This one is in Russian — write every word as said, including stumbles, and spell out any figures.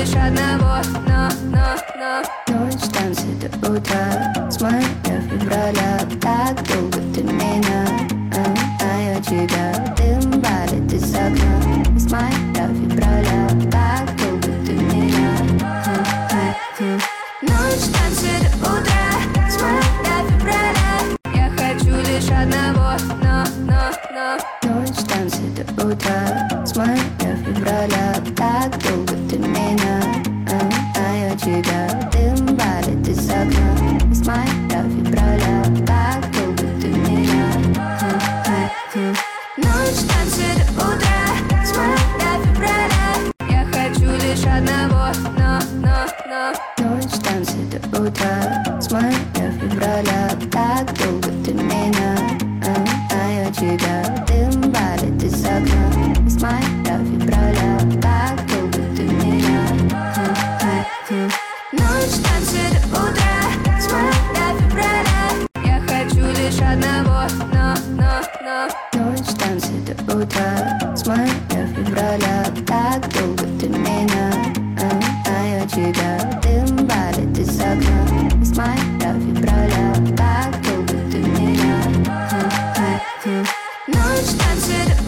лишь одного, но, но, но. Ночь, танцы до утра, с мая до февраля. Так долго ты меня, а, а я тебя. Дым валит из окна, с мая до февраля. Так долго ты меня, а, а, а. Ночь, танцы до утра, с мая до февраля. Я хочу лишь одного, но, но, но. Ночь, танцы до утра, с мая до февраля. Так долго ты меня, а, а я тебя. Дым валит из окна, с мая до февраля. Так долго ты меня, а, а, а. Ночь, танцы до утра, с мая до февраля. Я хочу лишь одного, но, но, но. Ночь, танцы до утра, с мая до февраля. Так долго ты меня, а, а я тебя. Дым валит из окна, с мая до февраля. Так долго ты меня, а, а, а. Ночь, танцы до утра, с мая до февраля. Я хочу лишь одного, но, но, но. Ночь, танцы до утра, с мая до февраля. Так долго ты меня, а, а я тебя. Дым валит из окна, с мая